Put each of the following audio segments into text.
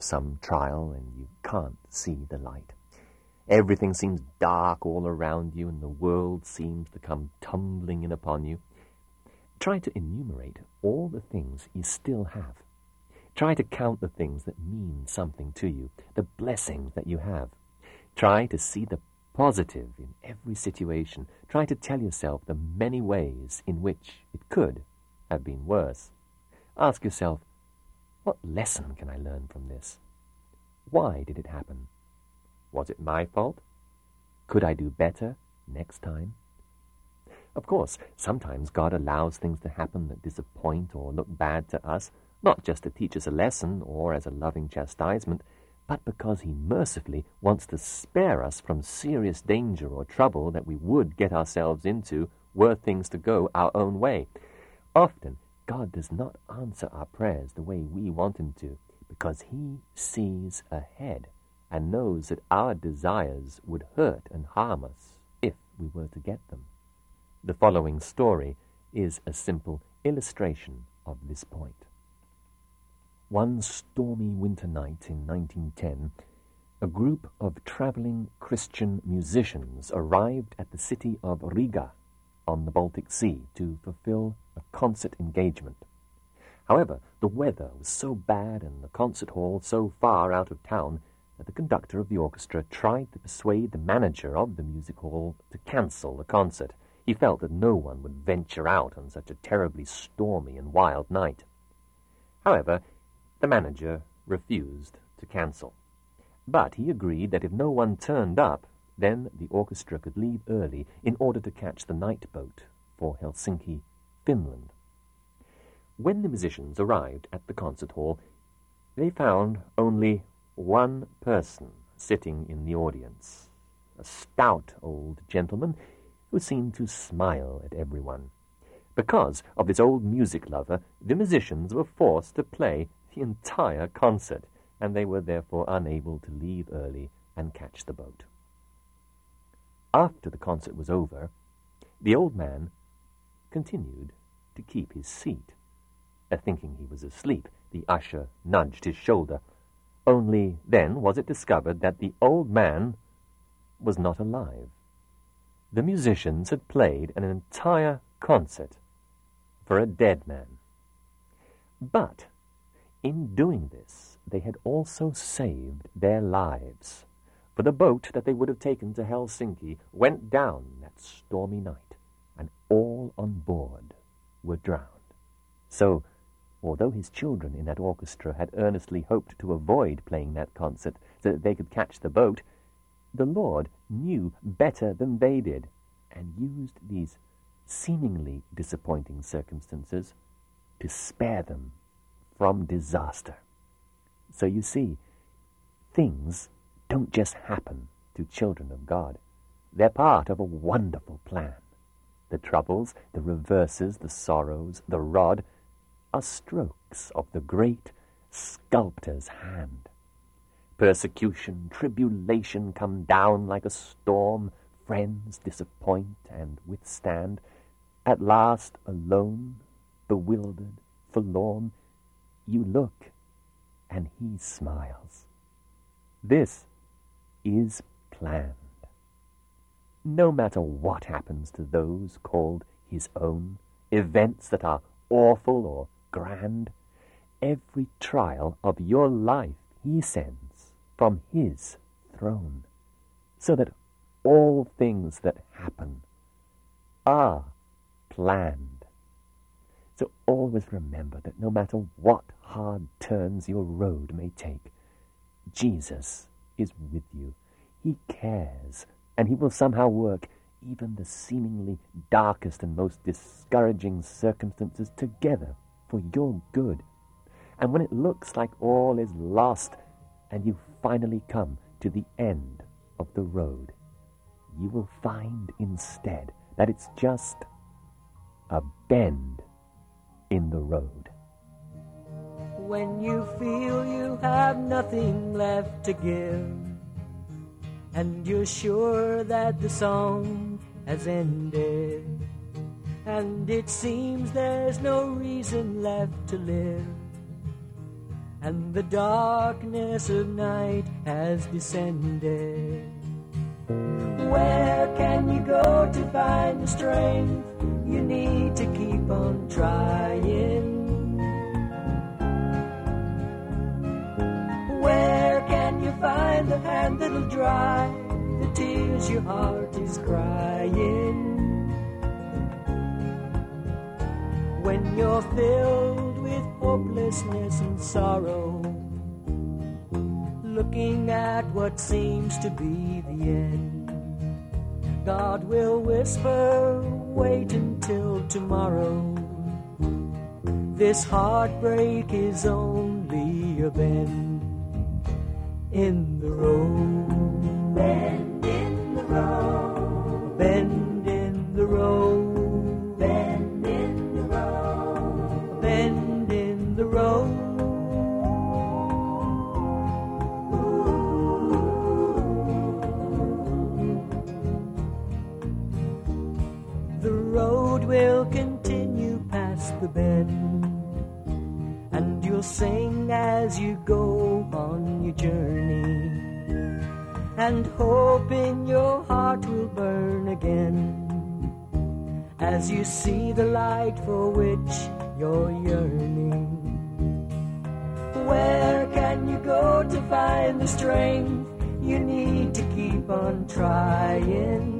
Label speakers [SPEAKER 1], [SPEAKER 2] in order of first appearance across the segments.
[SPEAKER 1] some trial and you can't see the light. Everything seems dark all around you and the world seems to come tumbling in upon you. Try to enumerate all the things you still have. Try to count the things that mean something to you, the blessings that you have. Try to see the positive in every situation. Try to tell yourself the many ways in which it could have been worse. Ask yourself, what lesson can I learn from this? Why did it happen? Was it my fault? Could I do better next time? Of course, sometimes God allows things to happen that disappoint or look bad to us, not just to teach us a lesson or as a loving chastisement, but because he mercifully wants to spare us from serious danger or trouble that we would get ourselves into were things to go our own way. Often, God does not answer our prayers the way we want him to, because he sees ahead and knows that our desires would hurt and harm us if we were to get them. The following story is a simple illustration of this point. One stormy winter night in 1910, a group of traveling Christian musicians arrived at the city of Riga on the Baltic Sea to fulfill a concert engagement. However, the weather was so bad and the concert hall so far out of town that the conductor of the orchestra tried to persuade the manager of the music hall to cancel the concert. He felt that no one would venture out on such a terribly stormy and wild night. However, the manager refused to cancel. But he agreed that if no one turned up, then the orchestra could leave early in order to catch the night boat for Helsinki, Finland. When the musicians arrived at the concert hall, they found only one person sitting in the audience, a stout old gentleman who seemed to smile at everyone. Because of this old music lover, the musicians were forced to play the entire concert, and they were therefore unable to leave early and catch the boat. After the concert was over, the old man continued to keep his seat. Thinking he was asleep, the usher nudged his shoulder. Only then was it discovered that the old man was not alive. The musicians had played an entire concert for a dead man. But in doing this, they had also saved their lives, for the boat that they would have taken to Helsinki went down that stormy night, and all on board were drowned. So, although his children in that orchestra had earnestly hoped to avoid playing that concert so that they could catch the boat, the Lord knew better than they did, and used these seemingly disappointing circumstances to spare them from disaster. So you see, things don't just happen to children of God. They're part of a wonderful plan. The troubles, the reverses, the sorrows, the rod are strokes of the great sculptor's hand. Persecution, tribulation come down like a storm. Friends disappoint and withstand. At last, alone, bewildered, forlorn, you look and he smiles. This is planned. No matter what happens to those called his own, events that are awful or grand, every trial of your life he sends from his throne, so that all things that happen are planned. So always remember that no matter what hard turns your road may take, Jesus is with you. He cares, and he will somehow work even the seemingly darkest and most discouraging circumstances together for your good. And when it looks like all is lost and you finally come to the end of the road, you will find instead that it's just a bend in the road.
[SPEAKER 2] When you feel you have nothing left to give, and you're sure that the song has ended, and it seems there's no reason left to live, and the darkness of night has descended. Where can you go to find the strength you need to keep on trying? Where can you find the hand that'll dry the tears your heart is crying? When you're filled with hopelessness and sorrow, looking at what seems to be the end, God will whisper, wait until tomorrow. This heartbreak is only a bend in the road. Bend in the road. Bend in the road. Bend in the road. Bend in the road. The road will continue past the bend, and you'll sing as you go on your journey, and hope in your heart will burn again as you see the light for which you're yearning. Where can you go to find the strength you need to keep on trying?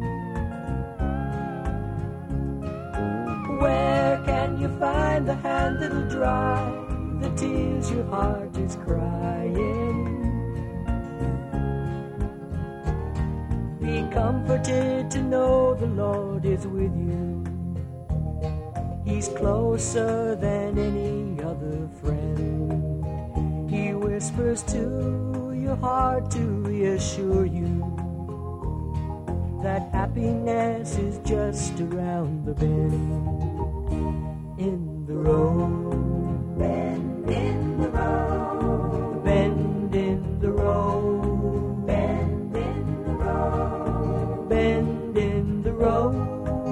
[SPEAKER 2] Where can you find the hand that'll dry the tears your heart is crying? Be comforted to know the Lord is with you. He's closer than any other friend. He whispers to your heart to reassure you that happiness is just around the bend in the road. Bend in the road. Bend in the road. Bend in the road. Bend in the road.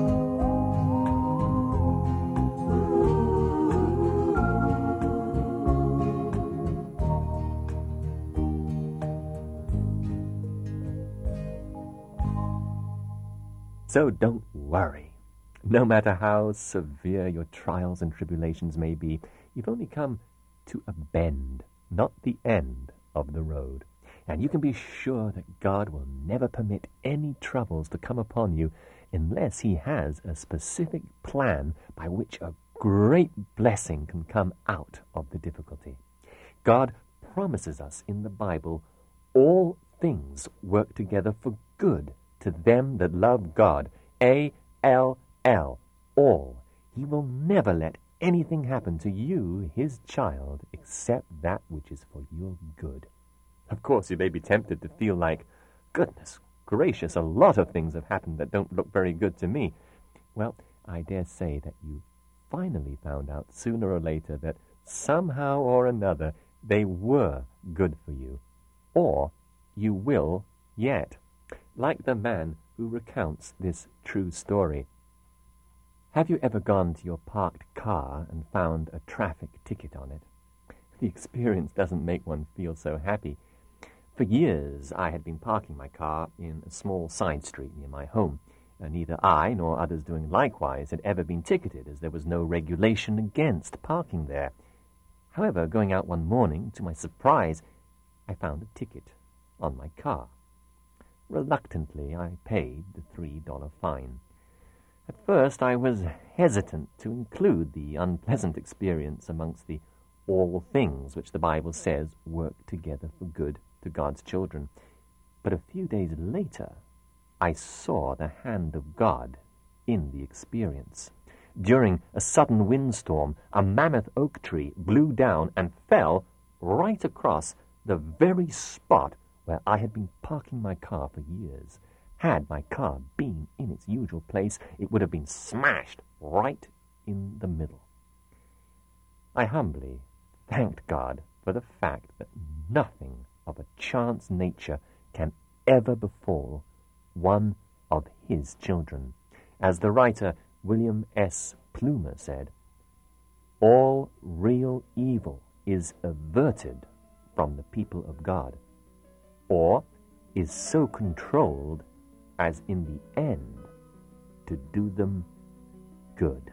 [SPEAKER 1] So don't worry. No matter how severe your trials and tribulations may be, you've only come to a bend, not the end of the road. And you can be sure that God will never permit any troubles to come upon you unless He has a specific plan by which a great blessing can come out of the difficulty. God promises us in the Bible, all things work together for good to them that love God, A-L-L, all. He will never let anything happen to you, His child, except that which is for your good. Of course, you may be tempted to feel like, goodness gracious, a lot of things have happened that don't look very good to me. Well, I dare say that you finally found out sooner or later that somehow or another they were good for you, or you will yet. Like the man who recounts this true story. Have you ever gone to your parked car and found a traffic ticket on it? The experience doesn't make one feel so happy. For years I had been parking my car in a small side street near my home. Neither I nor others doing likewise had ever been ticketed, as there was no regulation against parking there. However, going out one morning, to my surprise, I found a ticket on my car. Reluctantly, I paid the $3 fine. At first, I was hesitant to include the unpleasant experience amongst the all things which the Bible says work together for good to God's children. But a few days later, I saw the hand of God in the experience. During a sudden windstorm, a mammoth oak tree blew down and fell right across the very spot where I had been parking my car for years. Had my car been in its usual place, it would have been smashed right in the middle. I humbly thanked God for the fact that nothing of a chance nature can ever befall one of His children. As the writer William S. Plumer said, all real evil is averted from the people of God, or is so controlled as in the end to do them good.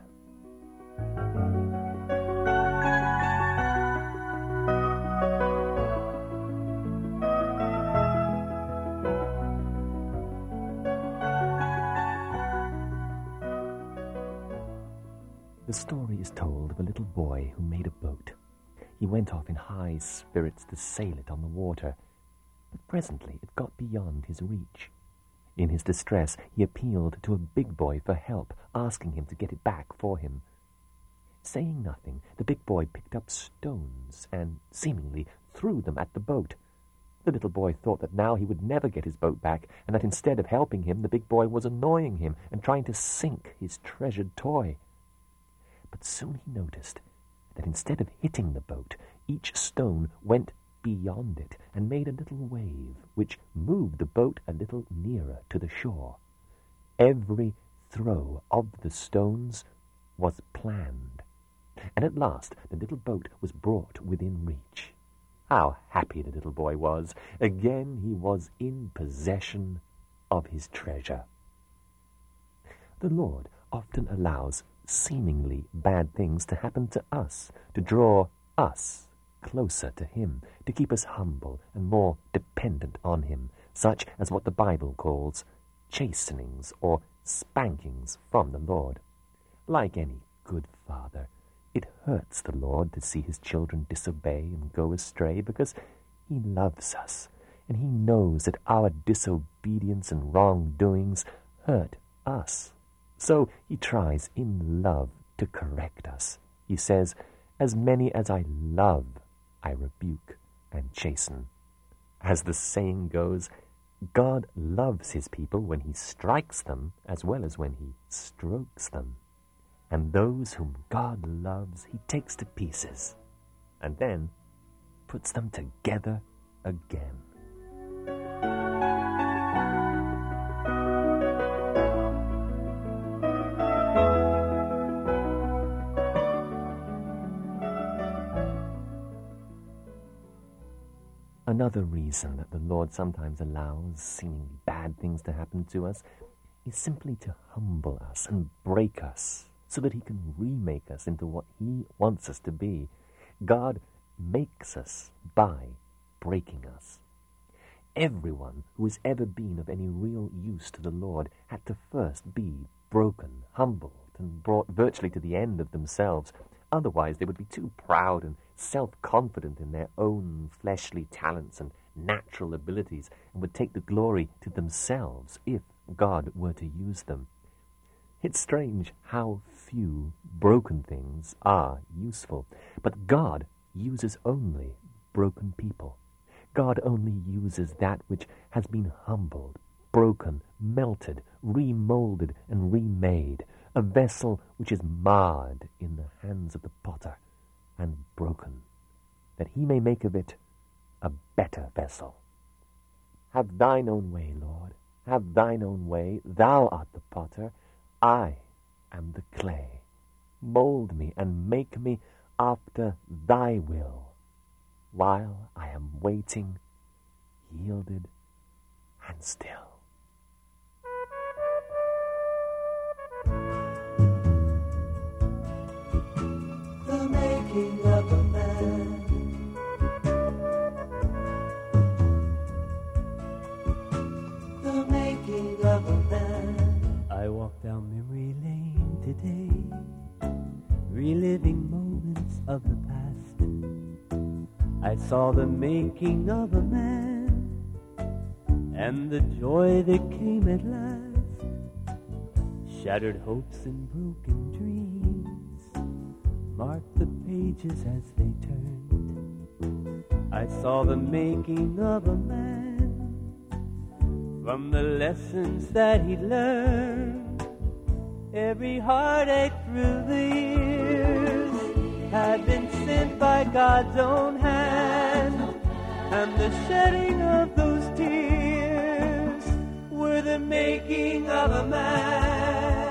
[SPEAKER 1] The story is told of a little boy who made a boat. He went off in high spirits to sail it on the water, but presently it got beyond his reach. In his distress, he appealed to a big boy for help, asking him to get it back for him. Saying nothing, the big boy picked up stones and seemingly threw them at the boat. The little boy thought that now he would never get his boat back, and that instead of helping him, the big boy was annoying him and trying to sink his treasured toy. But soon he noticed that instead of hitting the boat, each stone went beyond it and made a little wave, which moved the boat a little nearer to the shore. Every throw of the stones was planned, and at last the little boat was brought within reach. How happy the little boy was! Again he was in possession of his treasure. The Lord often allows seemingly bad things to happen to us, to draw us closer to Him, to keep us humble and more dependent on Him, such as what the Bible calls chastenings or spankings from the Lord. Like any good father, it hurts the Lord to see His children disobey and go astray, because He loves us, and He knows that our disobedience and wrongdoings hurt us. So He tries in love to correct us. He says, "As many as I love, I rebuke and chasten." As the saying goes, God loves His people when He strikes them as well as when He strokes them. And those whom God loves, He takes to pieces and then puts them together again. Another reason that the Lord sometimes allows seemingly bad things to happen to us is simply to humble us and break us so that He can remake us into what He wants us to be. God makes us by breaking us. Everyone who has ever been of any real use to the Lord had to first be broken, humbled, and brought virtually to the end of themselves. Otherwise, they would be too proud and self-confident in their own fleshly talents and natural abilities, and would take the glory to themselves if God were to use them. It's strange how few broken things are useful, but God uses only broken people. God only uses that which has been humbled, broken, melted, remolded, and remade, a vessel which is marred in the hands of the potter and broken, that He may make of it a better vessel. Have Thine own way, Lord. Have Thine own way. Thou art the potter. I am the clay. Mold me and make me after Thy will, while I am waiting, yielded and still.
[SPEAKER 2] The making of a man. The making of a man. I walk down memory lane today, reliving moments of the past. I saw the making of a man, and the joy that came at last. Shattered hopes and broken dreams marked the pages as they turned. I saw the making of a man, from the lessons that he learned. Every heartache through the years had been sent by God's own hand, and the shedding of those tears were the making of a man.